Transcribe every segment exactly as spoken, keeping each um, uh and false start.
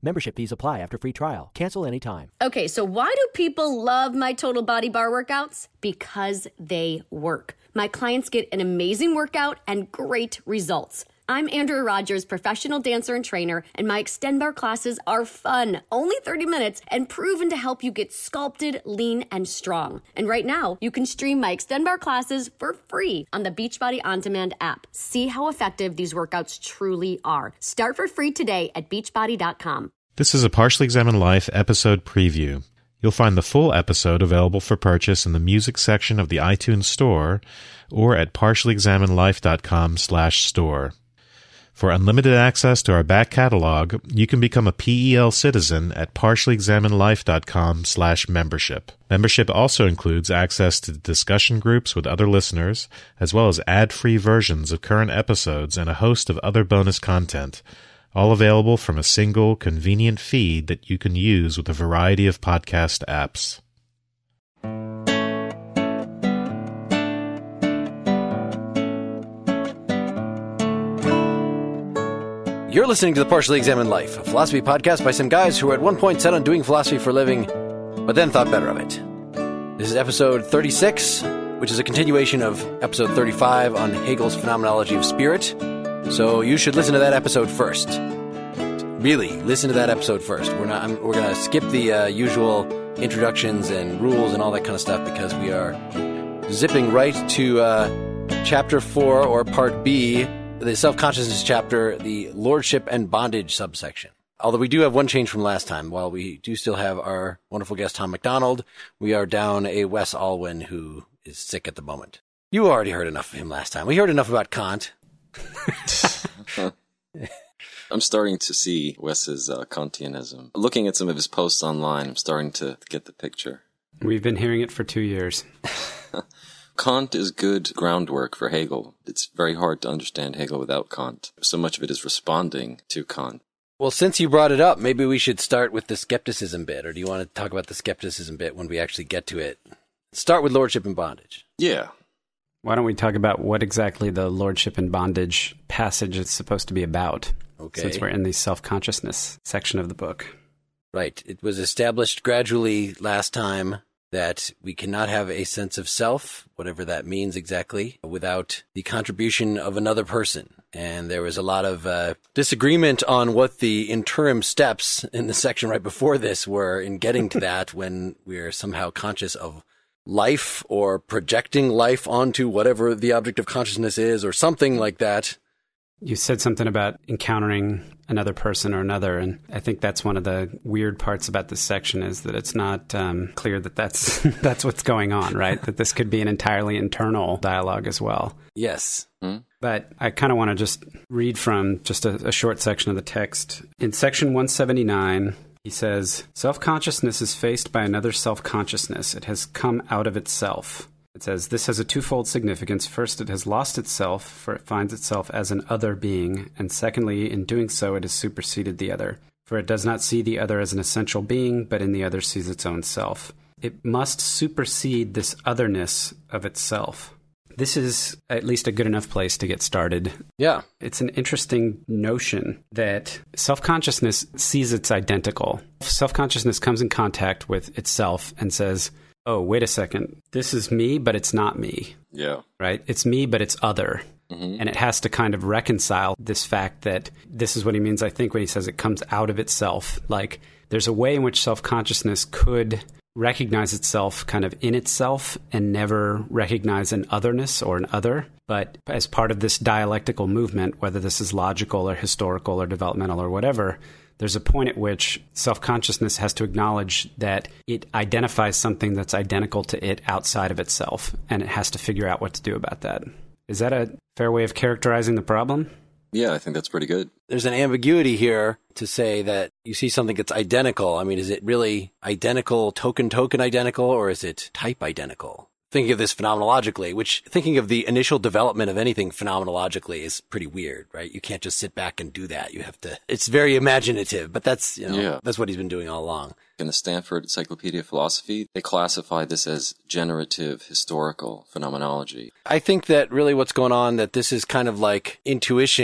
Membership fees apply after free trial. Cancel anytime. Okay, so why do people love my Total Body Bar workouts? Because they work. My clients get an amazing workout and great results. I'm Andrea Rogers, professional dancer and trainer, and my Extend Bar classes are fun, only thirty minutes, and proven to help you get sculpted, lean, and strong. And right now, you can stream my Extend Bar classes for free on the Beachbody On Demand app. See how effective these workouts truly are. Start for free today at beachbody dot com. This is a Partially Examined Life episode preview. You'll find the full episode available for purchase in the music section of the iTunes Store or at partially examined life dot com slash store. For unlimited access to our back catalog, you can become a P E L citizen at partially examined life dot com slash membership. Membership also includes access to discussion groups with other listeners, as well as ad-free versions of current episodes and a host of other bonus content, all available from a single, convenient feed that you can use with a variety of podcast apps. You're listening to The Partially Examined Life, a philosophy podcast by some guys who were at one point set on doing philosophy for a living, but then thought better of it. This is episode thirty-six, which is a continuation of episode thirty-five on Hegel's Phenomenology of Spirit. So you should listen to that episode first. Really, listen to that episode first. We're not. I'm, we're going to skip the uh, usual introductions and rules and all that kind of stuff because we are zipping right to uh, chapter four, or part B, the self-consciousness chapter, the lordship and bondage subsection. Although we do have one change from last time. While we do still have our wonderful guest, Tom McDonald, we are down a Wes Alwyn who is sick at the moment. You already heard enough of him last time. We heard enough about Kant. I'm starting to see Wes's uh, Kantianism. Looking at some of his posts online, I'm starting to get the picture. We've been hearing it for two years. Kant is good groundwork for Hegel. It's very hard to understand Hegel without Kant. So much of it is responding to Kant. Well, since you brought it up, maybe we should start with the skepticism bit, or do you want to talk about the skepticism bit when we actually get to it? Start with lordship and bondage. Yeah. Why don't we talk about what exactly the lordship and bondage passage is supposed to be about? Okay. Since we're in the self-consciousness section of the book. Right. It was established gradually last time that we cannot have a sense of self, whatever that means exactly, without the contribution of another person. And there was a lot of uh, disagreement on what the interim steps in the section right before this were in getting to that when we're somehow conscious of life or projecting life onto whatever the object of consciousness is or something like that. You said something about encountering another person or another, and I think that's one of the weird parts about this section is that it's not um, clear that that's that's what's going on, right? That this could be an entirely internal dialogue as well. Yes. Hmm? But I kind of want to just read from just a, a short section of the text. In section one seventy-nine, he says, "Self-consciousness is faced by another self-consciousness. It has come out of itself." It says, "This has a twofold significance. First, it has lost itself, for it finds itself as an other being, and secondly, in doing so, it has superseded the other. For it does not see the other as an essential being, but in the other sees its own self. It must supersede this otherness of itself." This is at least a good enough place to get started. Yeah. It's an interesting notion that self-consciousness sees its identical. Self-consciousness comes in contact with itself and says, oh, wait a second, this is me, but it's not me. Yeah. Right? It's me, but it's other. Mm-hmm. And it has to kind of reconcile this fact that this is what he means, I think, when he says it comes out of itself. Like, there's a way in which self-consciousness could recognize itself kind of in itself and never recognize an otherness or an other. But as part of this dialectical movement, whether this is logical or historical or developmental or whatever, there's a point at which self-consciousness has to acknowledge that it identifies something that's identical to it outside of itself, and it has to figure out what to do about that. Is that a fair way of characterizing the problem? Yeah, I think that's pretty good. There's an ambiguity here to say that you see something that's identical. I mean, is it really identical, token-token identical, or is it type identical? Thinking of this phenomenologically, which thinking of the initial development of anything phenomenologically is pretty weird, right? You can't just sit back and do that. You have to, it's very imaginative, but that's, you know, yeah. that's what he's been doing all along. In the Stanford Encyclopedia of Philosophy, they classify this as generative historical phenomenology. I think that really what's going on, that this is kind of like intuition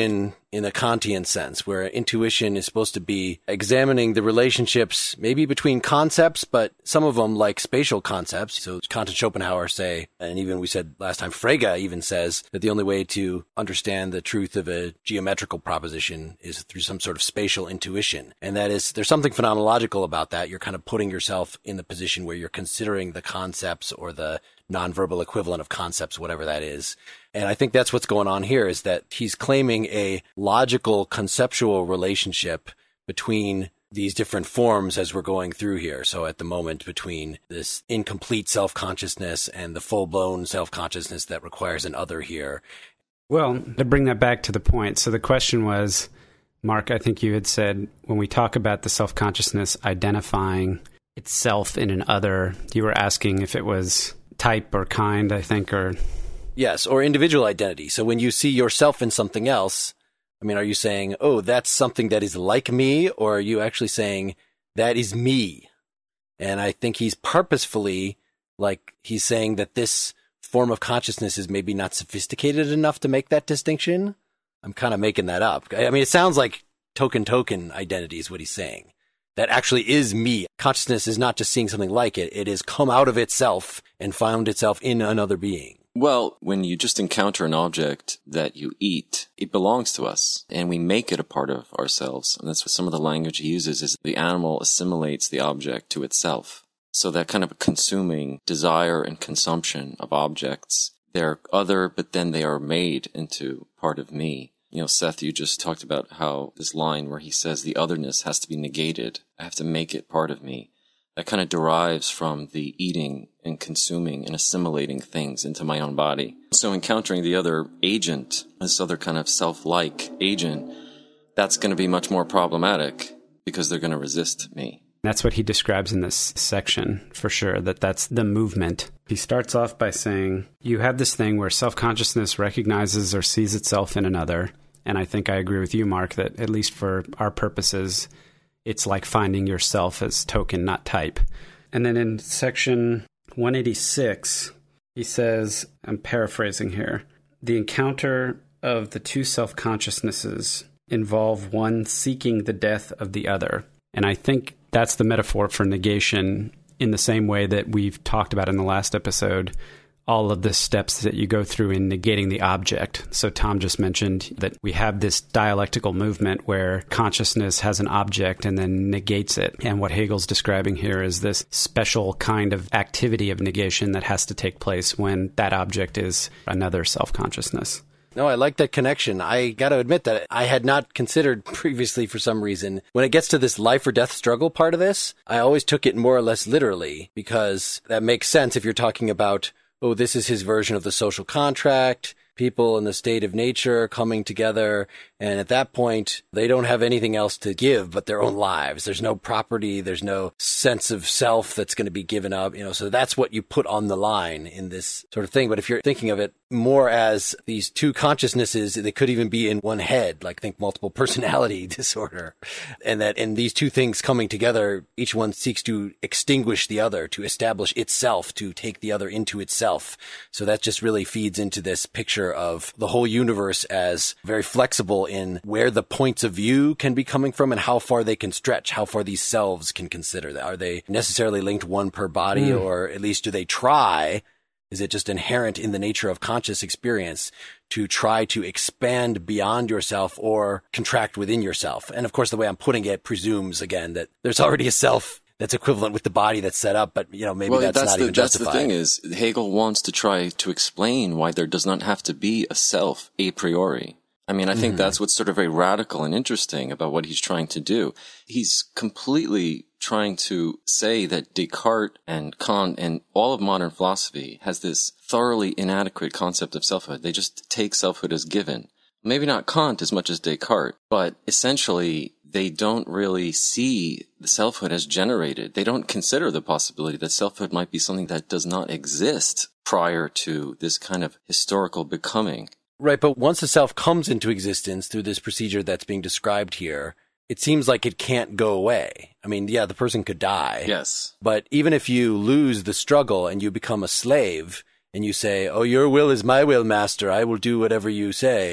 in a Kantian sense, where intuition is supposed to be examining the relationships maybe between concepts, but some of them like spatial concepts. So Kant and Schopenhauer say, and even we said last time, Frege even says that the only way to understand the truth of a geometrical proposition is through some sort of spatial intuition. And that is, there's something phenomenological about that. You're kind of putting yourself in the position where you're considering the concepts or the nonverbal equivalent of concepts, whatever that is. And I think that's what's going on here, is that he's claiming a logical conceptual relationship between these different forms as we're going through here. So at the moment, between this incomplete self-consciousness and the full-blown self-consciousness that requires an other here. Well, to bring that back to the point, so the question was, Mark, I think you had said, when we talk about the self-consciousness identifying itself in an other, you were asking if it was type or kind, I think, or... Yes, or individual identity. So when you see yourself in something else, I mean, are you saying, oh, that's something that is like me, or are you actually saying, that is me? And I think he's purposefully, like, he's saying that this form of consciousness is maybe not sophisticated enough to make that distinction. I'm kind of making that up. I mean, it sounds like token-token identity is what he's saying. That actually is me. Consciousness is not just seeing something like it. It has come out of itself and found itself in another being. Well, when you just encounter an object that you eat, it belongs to us, and we make it a part of ourselves. And that's what some of the language he uses, is the animal assimilates the object to itself. So that kind of a consuming desire and consumption of objects, they're other, but then they are made into part of me. You know, Seth, you just talked about how this line where he says the otherness has to be negated. I have to make it part of me. That kind of derives from the eating and consuming and assimilating things into my own body. So encountering the other agent, this other kind of self-like agent, that's going to be much more problematic because they're going to resist me. That's what he describes in this section, for sure, that that's the movement. He starts off by saying, you have this thing where self-consciousness recognizes or sees itself in another. And I think I agree with you, Mark, that at least for our purposes, it's like finding yourself as token, not type. And then in section one eighty-six, he says, I'm paraphrasing here, the encounter of the two self-consciousnesses involve one seeking the death of the other. And I think that's the metaphor for negation, in the same way that we've talked about in the last episode, all of the steps that you go through in negating the object. So Tom just mentioned that we have this dialectical movement where consciousness has an object and then negates it. And what Hegel's describing here is this special kind of activity of negation that has to take place when that object is another self-consciousness. No, I like that connection. I got to admit that I had not considered previously for some reason. When it gets to this life or death struggle part of this, I always took it more or less literally, because that makes sense if you're talking about, oh, this is his version of the social contract, people in the state of nature coming together. And at that point, they don't have anything else to give but their own lives. There's no property. There's no sense of self that's going to be given up. You know, so that's what you put on the line in this sort of thing. But if you're thinking of it more as these two consciousnesses, they could even be in one head, like think multiple personality disorder. And that in these two things coming together, each one seeks to extinguish the other, to establish itself, to take the other into itself. So that just really feeds into this picture of the whole universe as very flexible in where the points of view can be coming from and how far they can stretch, how far these selves can consider that. Are they necessarily linked one per body, mm. or at least do they try? Is it just inherent in the nature of conscious experience to try to expand beyond yourself or contract within yourself? And of course, the way I'm putting it presumes, again, that there's already a self that's equivalent with the body that's set up, but, you know, maybe well, that's, that's not the, even that's justified. The thing is, Hegel wants to try to explain why there does not have to be a self a priori. I mean, I think mm-hmm. that's what's sort of very radical and interesting about what he's trying to do. He's completely trying to say that Descartes and Kant and all of modern philosophy has this thoroughly inadequate concept of selfhood. They just take selfhood as given. Maybe not Kant as much as Descartes, but essentially they don't really see the selfhood as generated. They don't consider the possibility that selfhood might be something that does not exist prior to this kind of historical becoming. Right, but once the self comes into existence through this procedure that's being described here, it seems like it can't go away. I mean, yeah, the person could die. Yes. But even if you lose the struggle and you become a slave and you say, oh, your will is my will, master, I will do whatever you say,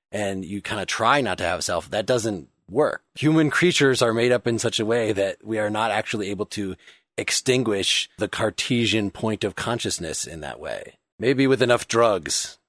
and you kind of try not to have a self, that doesn't work. Human creatures are made up in such a way that we are not actually able to extinguish the Cartesian point of consciousness in that way. Maybe with enough drugs.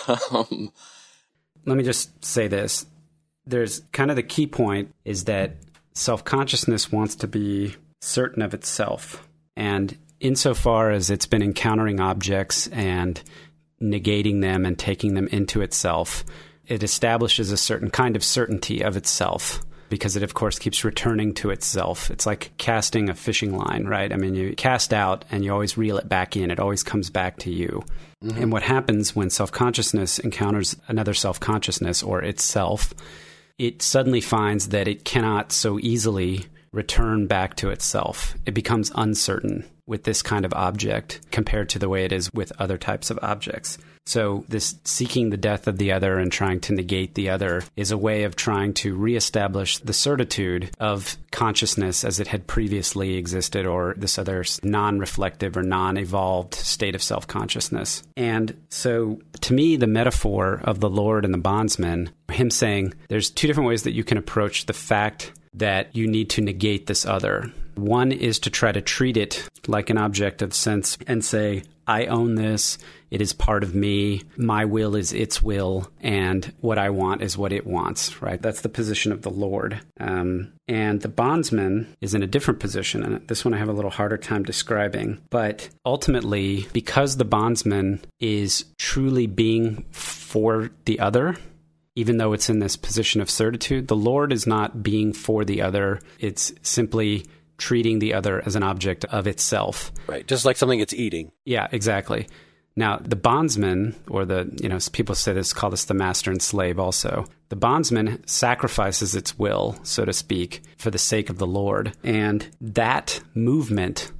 um, Let me just say this. There's kind of the key point is that self-consciousness wants to be certain of itself. And insofar as it's been encountering objects and negating them and taking them into itself, it establishes a certain kind of certainty of itself because it, of course, keeps returning to itself. It's like casting a fishing line, right? I mean, you cast out and you always reel it back in. It always comes back to you. Mm-hmm. And what happens when self-consciousness encounters another self-consciousness or itself, it suddenly finds that it cannot so easily return back to itself. It becomes uncertain with this kind of object compared to the way it is with other types of objects. So this seeking the death of the other and trying to negate the other is a way of trying to reestablish the certitude of consciousness as it had previously existed, or this other non-reflective or non-evolved state of self-consciousness. And so to me, the metaphor of the Lord and the bondsman, him saying there's two different ways that you can approach the fact that you need to negate this other. One is to try to treat it like an object of sense and say, I own this, it is part of me, my will is its will, and what I want is what it wants, right? That's the position of the Lord. Um, and the bondsman is in a different position, and this one I have a little harder time describing. But ultimately, because the bondsman is truly being for the other, even though it's in this position of certitude, the Lord is not being for the other. It's simply treating the other as an object of itself. Right, just like something it's eating. Yeah, exactly. Now, the bondsman, or the, you know, people say this, call this the master and slave also. The bondsman sacrifices its will, so to speak, for the sake of the Lord. And that movement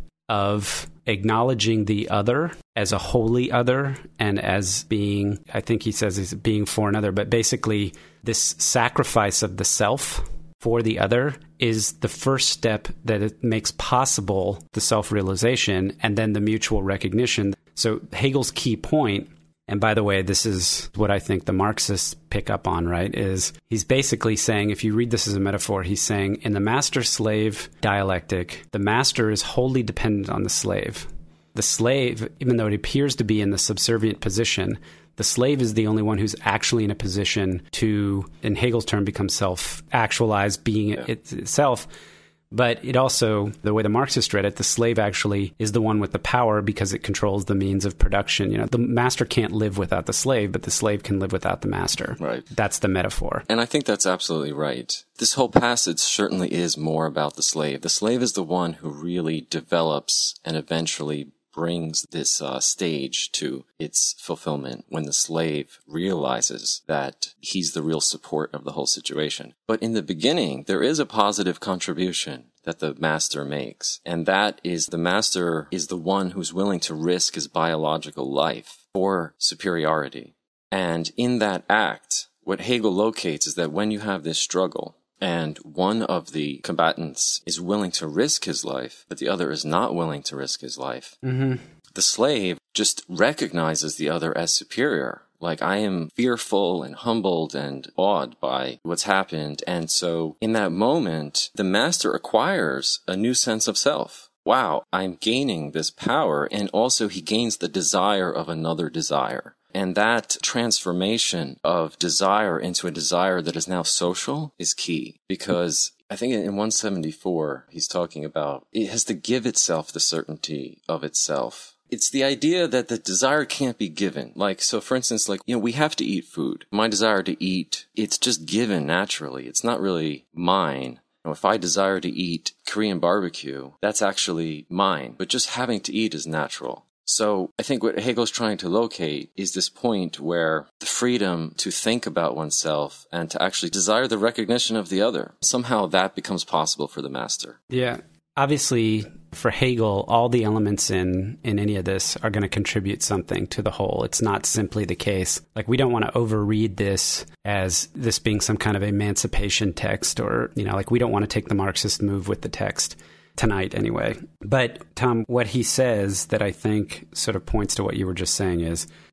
of acknowledging the other as a holy other and as being, I think he says he's being for another, but basically this sacrifice of the self for the other is the first step that it makes possible the self-realization and then the mutual recognition. So Hegel's key point, and by the way, this is what I think the Marxists pick up on, right, is he's basically saying, if you read this as a metaphor, he's saying in the master-slave dialectic, the master is wholly dependent on the slave. The slave, even though it appears to be in the subservient position, the slave is the only one who's actually in a position to, in Hegel's term, become self-actualized, being yeah. it itself. But it also, the way the Marxists read it, the slave actually is the one with the power because it controls the means of production. You know, the master can't live without the slave, but the slave can live without the master. Right. That's the metaphor. And I think that's absolutely right. This whole passage certainly is more about the slave. The slave is the one who really develops and eventually brings this uh, stage to its fulfillment when the slave realizes that he's the real support of the whole situation. But in the beginning, there is a positive contribution that the master makes. And that is the master is the one who's willing to risk his biological life for superiority. And in that act, what Hegel locates is that when you have this struggle, and one of the combatants is willing to risk his life, but the other is not willing to risk his life. Mm-hmm. The slave just recognizes the other as superior. Like, I am fearful and humbled and awed by what's happened. And so in that moment, the master acquires a new sense of self. Wow, I'm gaining this power. And also he gains the desire of another desire. And that transformation of desire into a desire that is now social is key, because I think in one seventy-four, he's talking about it has to give itself the certainty of itself. It's the idea that the desire can't be given. Like, so for instance, like, you know, we have to eat food. My desire to eat, it's just given naturally. It's not really mine. You know, if I desire to eat Korean barbecue, that's actually mine. But just having to eat is natural. So I think what Hegel's trying to locate is this point where the freedom to think about oneself and to actually desire the recognition of the other, somehow that becomes possible for the master. Yeah. Obviously, for Hegel, all the elements in, in any of this are going to contribute something to the whole. It's not simply the case. Like, we don't want to overread this as this being some kind of emancipation text, or, you know, like, we don't want to take the Marxist move with the text. Tonight, anyway. But, Tom, what he says that I think sort of points to what you were just saying is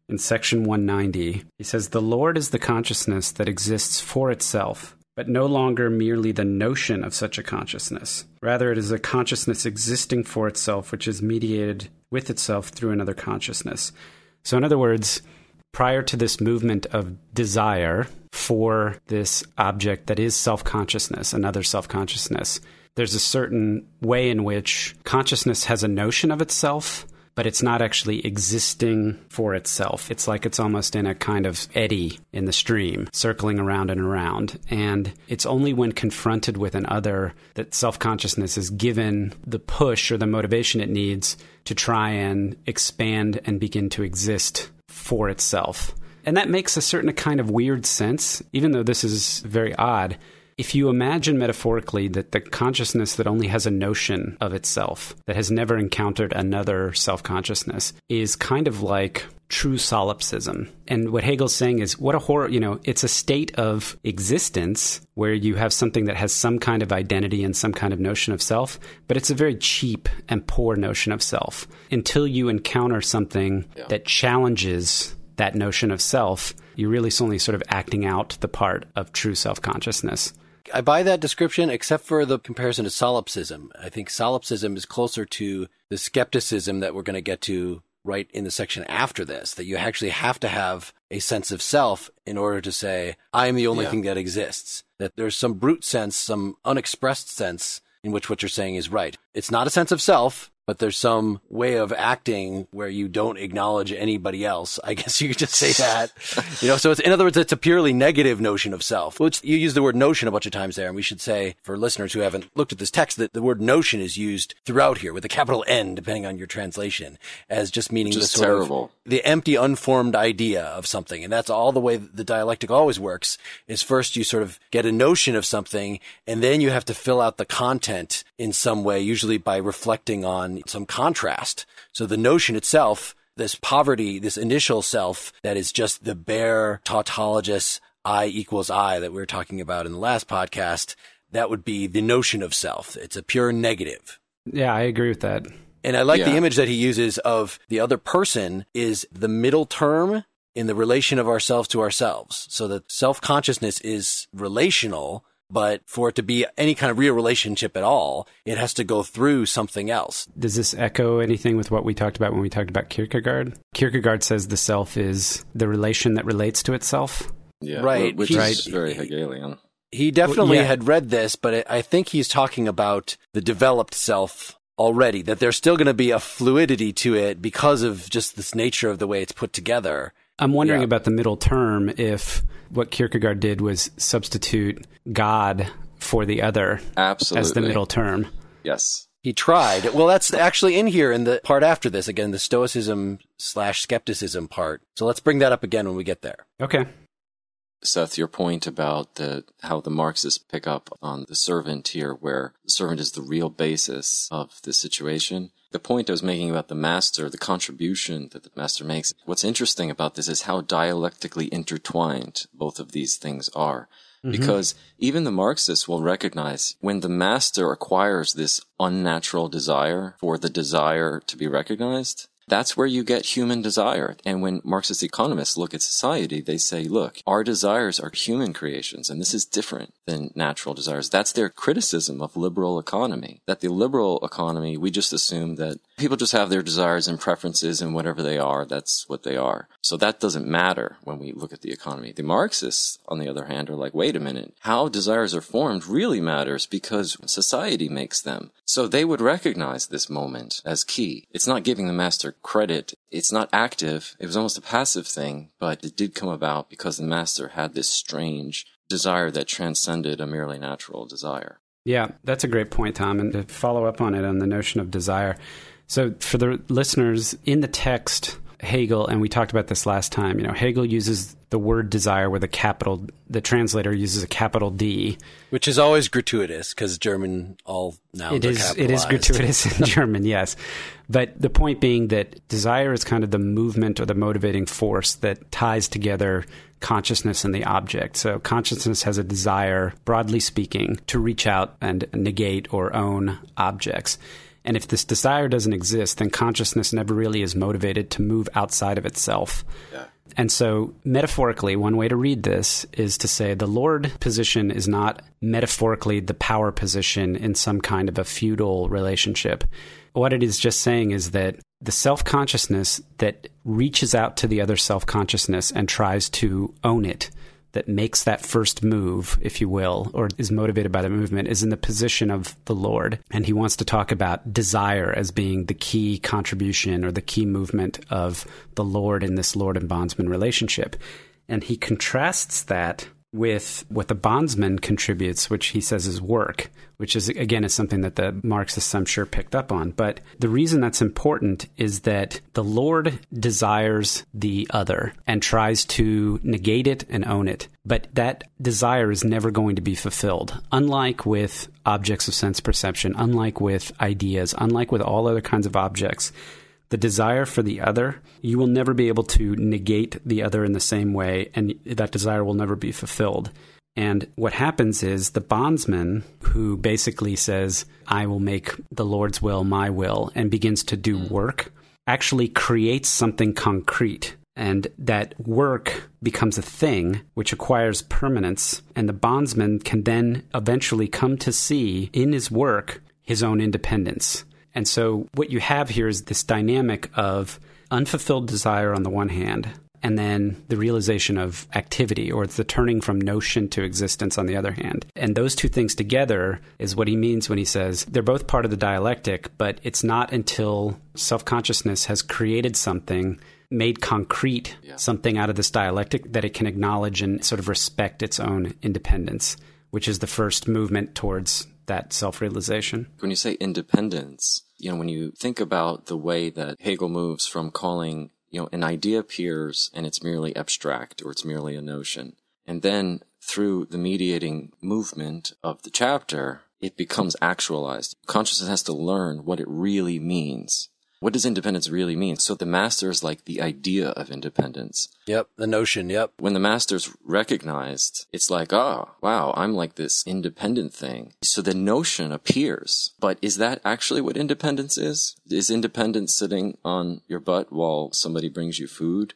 in section one ninety. He says, "The Lord is the consciousness that exists for itself, but no longer merely the notion of such a consciousness. Rather, it is a consciousness existing for itself, which is mediated with itself through another consciousness." So in other words, prior to this movement of desire for this object that is self-consciousness, another self-consciousness, there's a certain way in which consciousness has a notion of itself, but it's not actually existing for itself. It's like it's almost in a kind of eddy in the stream, circling around and around. And it's only when confronted with an other that self-consciousness is given the push or the motivation it needs to try and expand and begin to exist for itself. And that makes a certain kind of weird sense, even though this is very odd. If you imagine metaphorically that the consciousness that only has a notion of itself, that has never encountered another self-consciousness, is kind of like true solipsism. And what Hegel's saying is, what a horror, you know, it's a state of existence where you have something that has some kind of identity and some kind of notion of self, but it's a very cheap and poor notion of self. Until you encounter something yeah. that challenges that notion of self, you're really only sort of acting out the part of true self-consciousness. I buy that description, except for the comparison to solipsism. I think solipsism is closer to the skepticism that we're going to get to right in the section after this, that you actually have to have a sense of self in order to say, I am the only yeah. thing that exists. That there's some brute sense, some unexpressed sense in which what you're saying is right. It's not a sense of self, but there's some way of acting where you don't acknowledge anybody else. I guess you could just say that. You know, so it's, in other words, it's a purely negative notion of self, which you use the word notion a bunch of times there. And we should say, for listeners who haven't looked at this text, that the word notion is used throughout here with a capital N, depending on your translation, as just meaning just the sort terrible. of the empty, unformed idea of something. And that's all the way the dialectic always works, is first you sort of get a notion of something, and then you have to fill out the content in some way, usually by reflecting on some contrast. So the notion itself, this poverty, this initial self that is just the bare tautologous I equals I that we were talking about in the last podcast, that would be the notion of self. It's a pure negative. Yeah, I agree with that. And I like yeah. the image that he uses of the other person is the middle term in the relation of ourselves to ourselves. So that self-consciousness is relational, but for it to be any kind of real relationship at all, it has to go through something else. Does this echo anything with what we talked about when we talked about Kierkegaard? Kierkegaard says the self is the relation that relates to itself. Yeah, right. Which He's, is very Hegelian. He definitely well, yeah. had read this, but I think he's talking about the developed self already, that there's still going to be a fluidity to it because of just this nature of the way it's put together. I'm wondering yeah. about the middle term, if what Kierkegaard did was substitute God for the other Absolutely. as the middle term. Yes. He tried. Well, that's actually in here in the part after this, again, the stoicism slash skepticism part. So let's bring that up again when we get there. Okay. Seth, your point about the how the Marxists pick up on the servant here, where the servant is the real basis of the situation. The point I was making about the master, the contribution that the master makes, what's interesting about this is how dialectically intertwined both of these things are. Mm-hmm. Because even the Marxists will recognize when the master acquires this unnatural desire for the desire to be recognized, that's where you get human desire. And when Marxist economists look at society, they say, look, our desires are human creations, and this is different than natural desires. That's their criticism of liberal economy, that the liberal economy, we just assume that people just have their desires and preferences, and whatever they are, that's what they are. So that doesn't matter when we look at the economy. The Marxists, on the other hand, are like, wait a minute, how desires are formed really matters because society makes them. So they would recognize this moment as key. It's not giving the master credit. It's not active. It was almost a passive thing, but it did come about because the master had this strange desire that transcended a merely natural desire. Yeah, that's a great point, Tom. And to follow up on it on the notion of desire. So for the listeners, in the text, Hegel, and we talked about this last time, you know, Hegel uses the word desire with a capital, the translator uses a capital D. Which is always gratuitous, because German, all nouns it are is, capitalized. It is gratuitous in German, yes. But the point being that desire is kind of the movement or the motivating force that ties together consciousness and the object. So consciousness has a desire, broadly speaking, to reach out and negate or own objects. And if this desire doesn't exist, then consciousness never really is motivated to move outside of itself. Yeah. And so, metaphorically, one way to read this is to say the Lord position is not metaphorically the power position in some kind of a feudal relationship. What it is just saying is that the self-consciousness that reaches out to the other self-consciousness and tries to own it, that makes that first move, if you will, or is motivated by the movement, is in the position of the Lord. And he wants to talk about desire as being the key contribution or the key movement of the Lord in this Lord and bondsman relationship. And he contrasts that with what the bondsman contributes, which he says is work, which is, again, is something that the Marxists, I'm sure, picked up on. But the reason that's important is that the Lord desires the other and tries to negate it and own it. But that desire is never going to be fulfilled. Unlike with objects of sense perception, unlike with ideas, unlike with all other kinds of objects, the desire for the other, you will never be able to negate the other in the same way, and that desire will never be fulfilled. And what happens is the bondsman, who basically says, I will make the Lord's will my will, and begins to do work, actually creates something concrete. And that work becomes a thing which acquires permanence, and the bondsman can then eventually come to see in his work his own independence. And so what you have here is this dynamic of unfulfilled desire on the one hand, and then the realization of activity, or it's the turning from notion to existence on the other hand. And those two things together is what he means when he says they're both part of the dialectic, but it's not until self-consciousness has created something, made concrete yeah. something out of this dialectic, that it can acknowledge and sort of respect its own independence, which is the first movement towards that self-realization. When you say independence, you know, when you think about the way that Hegel moves from calling, you know, an idea appears and it's merely abstract or it's merely a notion. And then through the mediating movement of the chapter, it becomes actualized. Consciousness has to learn what it really means. What does independence really mean? So the master is like the idea of independence. Yep, the notion, yep. When the master's recognized, it's like, oh, wow, I'm like this independent thing. So the notion appears. But is that actually what independence is? Is independence sitting on your butt while somebody brings you food?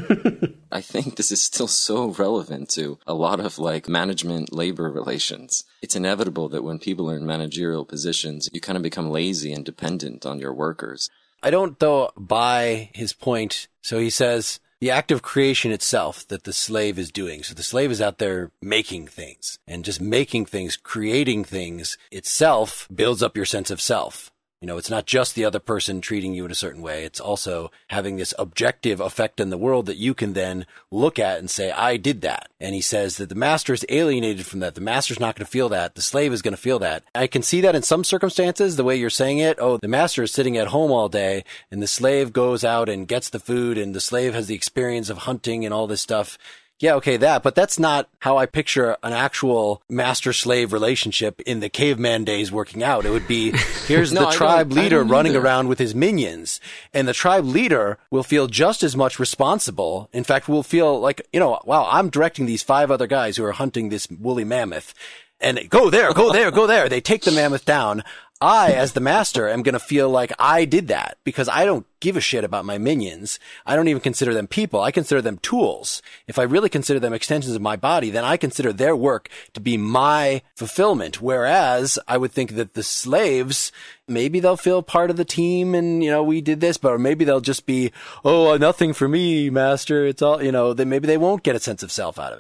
I think this is still so relevant to a lot of like management labor relations. It's inevitable that when people are in managerial positions, you kind of become lazy and dependent on your workers. I don't, though, buy his point. So he says the act of creation itself that the slave is doing. So the slave is out there making things, and just making things, creating things itself builds up your sense of self. You know, it's not just the other person treating you in a certain way. It's also having this objective effect in the world that you can then look at and say, I did that. And he says that the master is alienated from that. The master's not going to feel that. The slave is going to feel that. I can see that in some circumstances, the way you're saying it. Oh, the master is sitting at home all day and the slave goes out and gets the food, and the slave has the experience of hunting and all this stuff. Yeah, okay, that, but that's not how I picture an actual master-slave relationship in the caveman days working out. It would be, here's no, the tribe leader running either. around with his minions, and the tribe leader will feel just as much responsible. In fact, will feel like, you know, wow, I'm directing these five other guys who are hunting this woolly mammoth, and go there, go there, go there. They take the mammoth down. I, as the master, am going to feel like I did that because I don't give a shit about my minions. I don't even consider them people. I consider them tools. If I really consider them extensions of my body, then I consider their work to be my fulfillment. Whereas I would think that the slaves, maybe they'll feel part of the team and, you know, we did this, but maybe they'll just be, oh, nothing for me, master. It's all, you know, then maybe they won't get a sense of self out of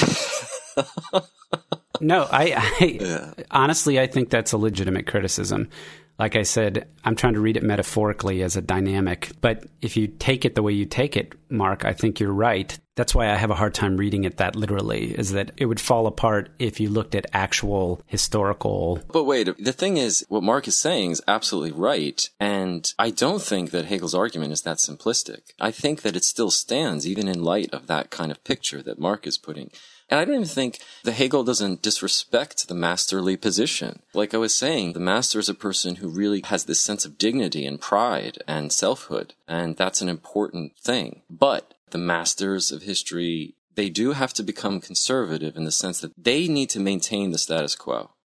it. No, I, I yeah. honestly, I think that's a legitimate criticism. Like I said, I'm trying to read it metaphorically as a dynamic. But if you take it the way you take it, Mark, I think you're right. That's why I have a hard time reading it that literally, is that it would fall apart if you looked at actual historical... But wait, the thing is, what Mark is saying is absolutely right. And I don't think that Hegel's argument is that simplistic. I think that it still stands, even in light of that kind of picture that Mark is putting. And I don't even think that Hegel doesn't disrespect the masterly position. Like I was saying, the master is a person who really has this sense of dignity and pride and selfhood, and that's an important thing. But the masters of history, they do have to become conservative in the sense that they need to maintain the status quo.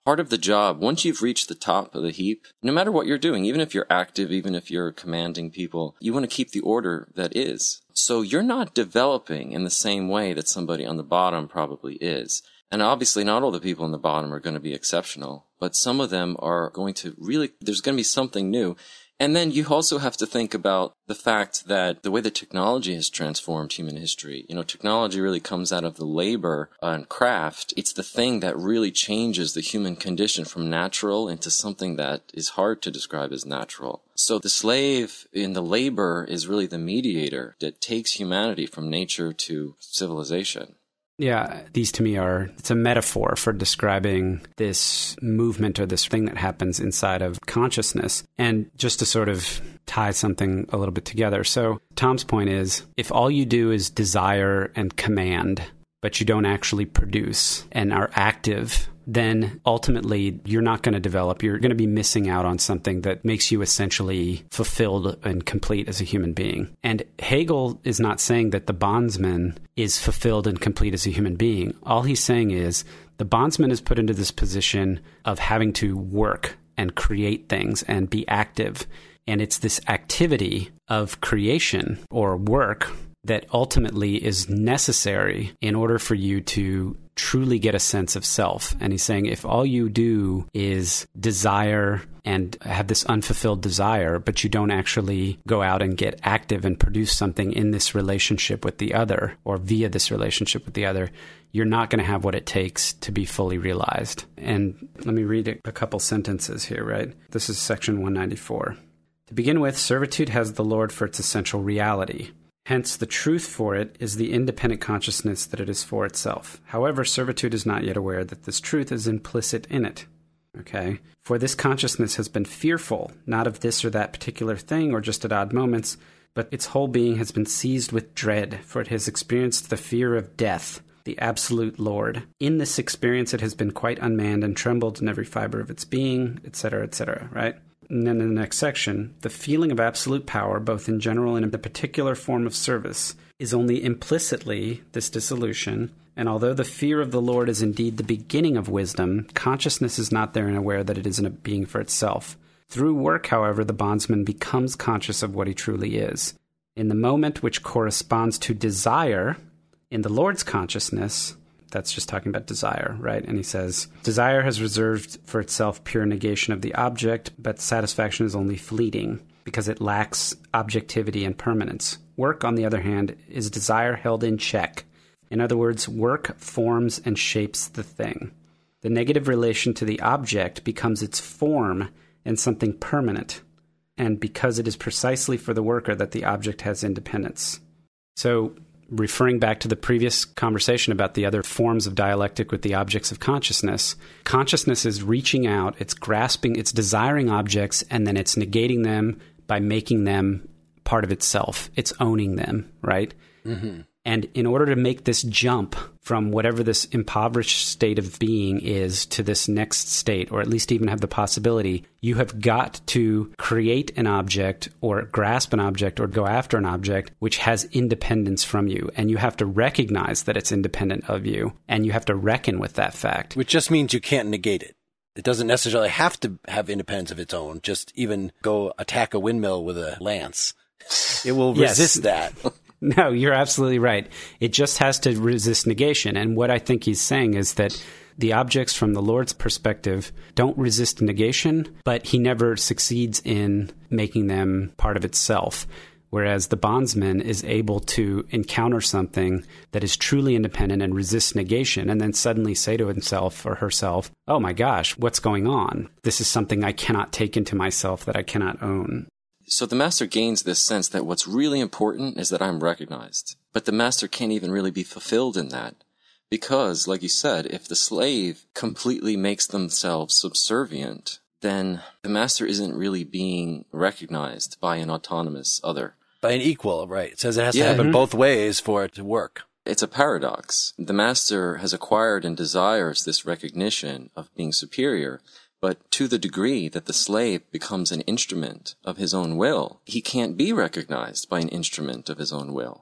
Part of the job, once you've reached the top of the heap, no matter what you're doing, even if you're active, even if you're commanding people, you want to keep the order that is. So you're not developing in the same way that somebody on the bottom probably is. And obviously not all the people on the bottom are going to be exceptional, but some of them are going to really, there's going to be something new. And then you also have to think about the fact that the way that technology has transformed human history, you know, technology really comes out of the labor and craft. It's the thing that really changes the human condition from natural into something that is hard to describe as natural. So the slave in the labor is really the mediator that takes humanity from nature to civilization. Yeah, these to me are, it's a metaphor for describing this movement or this thing that happens inside of consciousness. And just to sort of tie something a little bit together. So Tom's point is, if all you do is desire and command, but you don't actually produce and are active, then ultimately you're not going to develop. You're going to be missing out on something that makes you essentially fulfilled and complete as a human being. And Hegel is not saying that the bondsman is fulfilled and complete as a human being. All he's saying is the bondsman is put into this position of having to work and create things and be active. And it's this activity of creation or work that ultimately is necessary in order for you to truly get a sense of self. And he's saying if all you do is desire and have this unfulfilled desire, but you don't actually go out and get active and produce something in this relationship with the other or via this relationship with the other, you're not going to have what it takes to be fully realized. And let me read a couple sentences here, right? This is section one ninety-four. To begin with, servitude has the Lord for its essential reality. Hence, the truth for it is the independent consciousness that it is for itself. However, servitude is not yet aware that this truth is implicit in it. Okay? For this consciousness has been fearful, not of this or that particular thing or just at odd moments, but its whole being has been seized with dread, for it has experienced the fear of death, the absolute Lord. In this experience, it has been quite unmanned and trembled in every fiber of its being, et cetera, et cetera, right? And then in the next section, the feeling of absolute power, both in general and in the particular form of service, is only implicitly this dissolution. And although the fear of the Lord is indeed the beginning of wisdom, consciousness is not therein aware that it isn't a being for itself. Through work, however, the bondsman becomes conscious of what he truly is. In the moment which corresponds to desire, in the Lord's consciousness, that's just talking about desire, right? And he says, desire has reserved for itself pure negation of the object, but satisfaction is only fleeting because it lacks objectivity and permanence. Work, on the other hand, is desire held in check. In other words, work forms and shapes the thing. The negative relation to the object becomes its form and something permanent, and because it is precisely for the worker that the object has independence. So, referring back to the previous conversation about the other forms of dialectic with the objects of consciousness, consciousness is reaching out, it's grasping, it's desiring objects, and then it's negating them by making them part of itself. It's owning them, right? Mm-hmm. And in order to make this jump from whatever this impoverished state of being is to this next state, or at least even have the possibility, you have got to create an object or grasp an object or go after an object which has independence from you. And you have to recognize that it's independent of you. And you have to reckon with that fact. Which just means you can't negate it. It doesn't necessarily have to have independence of its own. Just even go attack a windmill with a lance. It will resist yes. that. No, you're absolutely right. It just has to resist negation. And what I think he's saying is that the objects from the Lord's perspective don't resist negation, but he never succeeds in making them part of itself. Whereas the bondsman is able to encounter something that is truly independent and resists negation, and then suddenly say to himself or herself, oh my gosh, what's going on? This is something I cannot take into myself, that I cannot own. So the master gains this sense that what's really important is that I'm recognized. But the master can't even really be fulfilled in that. Because, like you said, if the slave completely makes themselves subservient, then the master isn't really being recognized by an autonomous other. By an equal, right. It says it has yeah. to happen mm-hmm. both ways for it to work. It's a paradox. The master has acquired and desires this recognition of being superior, but to the degree that the slave becomes an instrument of his own will, he can't be recognized by an instrument of his own will.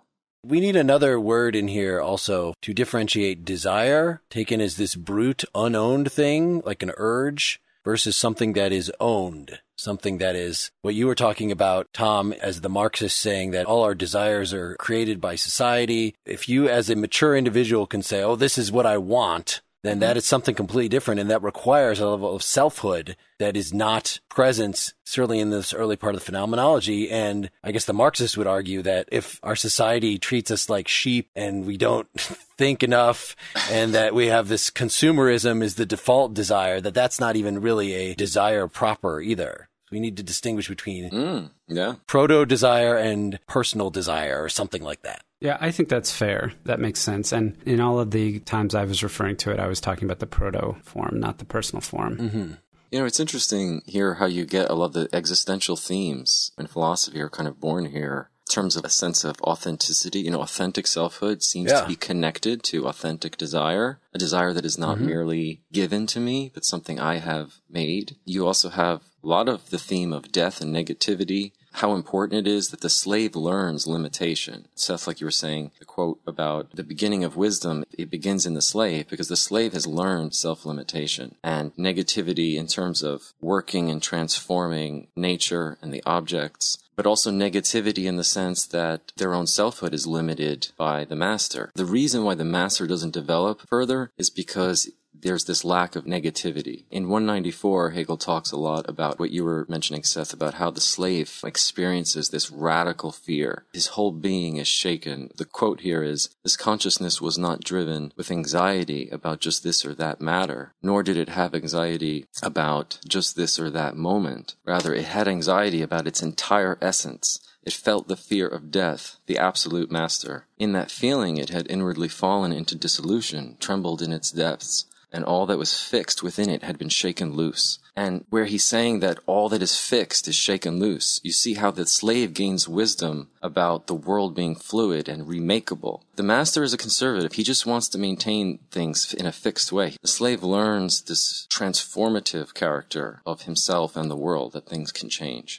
We need another word in here also to differentiate desire, taken as this brute, unowned thing, like an urge, versus something that is owned. Something that is what you were talking about, Tom, as the Marxist saying that all our desires are created by society. If you as a mature individual can say, oh, this is what I want, then that is something completely different. And that requires a level of selfhood that is not present, certainly in this early part of the phenomenology. And I guess the Marxists would argue that if our society treats us like sheep and we don't think enough and that we have this consumerism is the default desire, that that's not even really a desire proper either. We need to distinguish between mm, yeah. proto-desire and personal desire or something like that. Yeah, I think that's fair. That makes sense. And in all of the times I was referring to it, I was talking about the proto form, not the personal form. Mm-hmm. You know, it's interesting here how you get a lot of the existential themes in philosophy are kind of born here in terms of a sense of authenticity. You know, authentic selfhood seems yeah. to be connected to authentic desire, a desire that is not mm-hmm. merely given to me, but something I have made. You also have a lot of the theme of death and negativity, how important it is that the slave learns limitation. Seth, like you were saying, the quote about the beginning of wisdom, it begins in the slave because the slave has learned self-limitation and negativity in terms of working and transforming nature and the objects, but also negativity in the sense that their own selfhood is limited by the master. The reason why the master doesn't develop further is because there's this lack of negativity. In one ninety-four, Hegel talks a lot about what you were mentioning, Seth, about how the slave experiences this radical fear. His whole being is shaken. The quote here is, "This consciousness was not driven with anxiety about just this or that matter, nor did it have anxiety about just this or that moment. Rather, it had anxiety about its entire essence. It felt the fear of death, the absolute master. In that feeling, it had inwardly fallen into dissolution, trembled in its depths, and all that was fixed within it had been shaken loose." And where he's saying that all that is fixed is shaken loose, you see how the slave gains wisdom about the world being fluid and remakeable. The master is a conservative. He just wants to maintain things in a fixed way. The slave learns this transformative character of himself and the world, that things can change.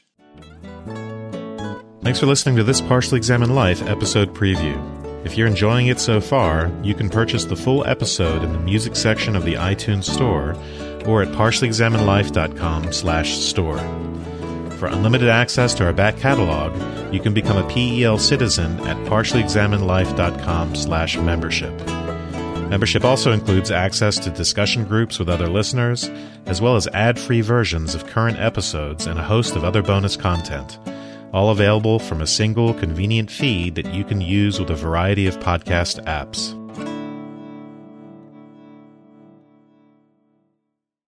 Thanks for listening to this Partially Examined Life episode preview. If you're enjoying it so far, you can purchase the full episode in the music section of the iTunes Store or at partially examined life dot com slash store. For unlimited access to our back catalog, you can become a P E L citizen at partially examined life dot com slash membership. Membership also includes access to discussion groups with other listeners, as well as ad-free versions of current episodes and a host of other bonus content, all available from a single convenient feed that you can use with a variety of podcast apps.